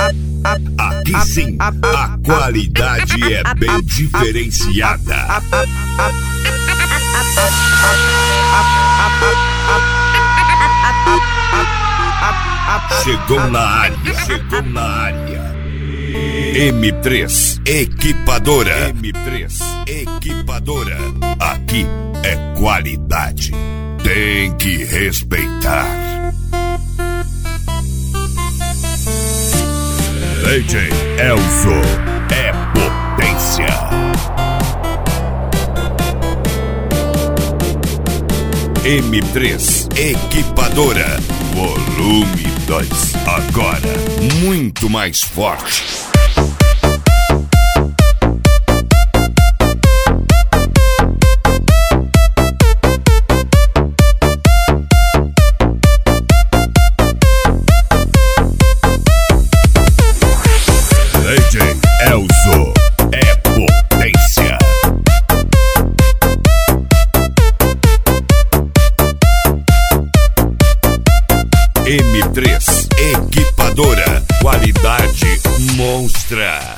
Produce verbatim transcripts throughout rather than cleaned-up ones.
Aqui sim, a qualidade é bem diferenciada. Chegou na área, chegou na área. M três Equipadora. M três Equipadora. Aqui é qualidade. Tem que respeitar. D J Elzo é potência. M três Equipadora, volume dois. Agora, muito mais forte. D J Elzo é potência. M três Equipadora, qualidade monstra.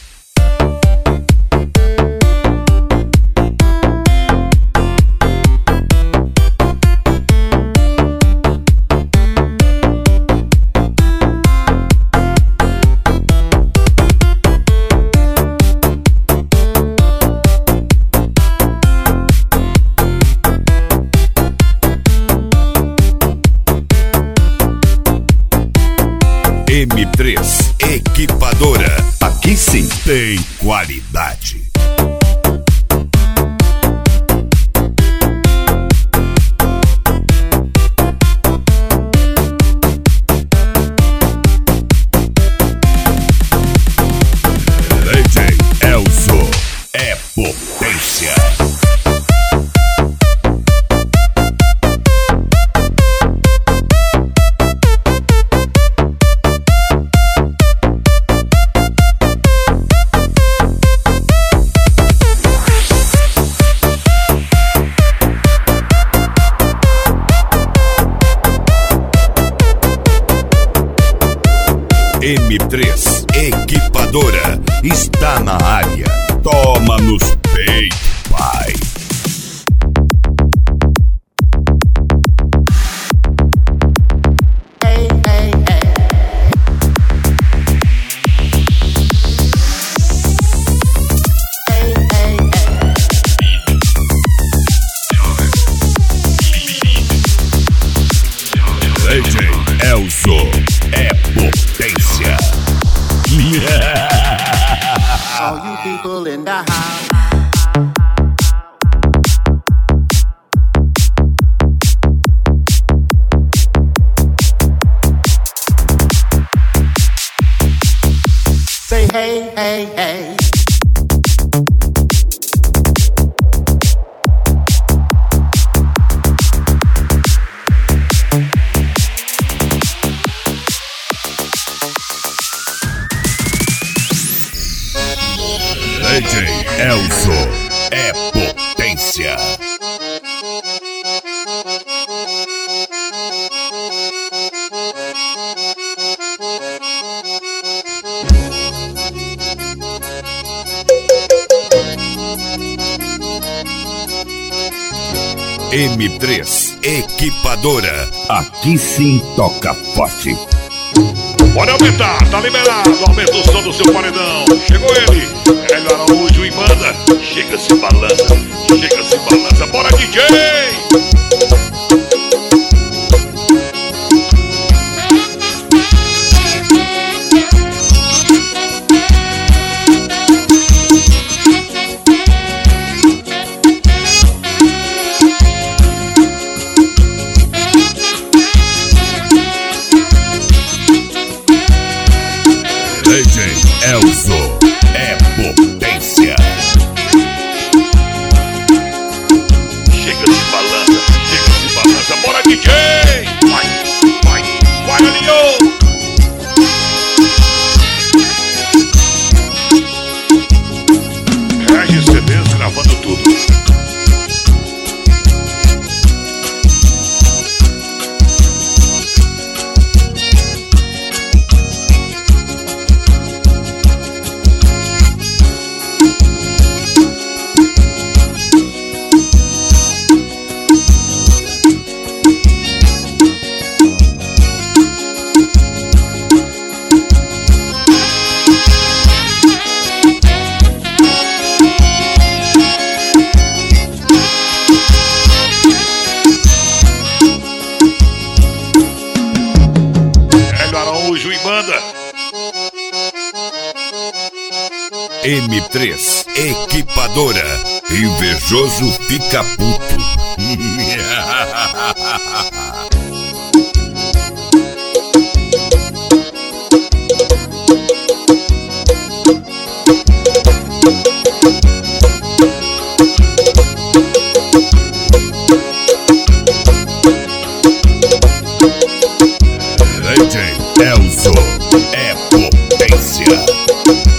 M três Equipadora, aqui sim tem qualidade. D J Elzo é potência. M três Equipadora está na área. Toma nos peitos, pai. Hey, hey, hey. Hey, hey, hey. D J Elzo é potência. All you people in the house. Say hey, hey, hey. D J Elzo é potência. M três Equipadora, aqui sim toca forte. Pode aumentar, tá liberado. Aumenta o som do seu paredão. Chegou ele, Hélio Araújo e banda. Chega, se balança, chega, se balança. Bora, D J! D J Elzo é potência. Chega, se balança, chega, se balança. Bora, D J! Vai, vai, vai, Alinho! R C Bs gravando tudo. M três Equipadora. Invejoso fica puto. D J Elzo é potência.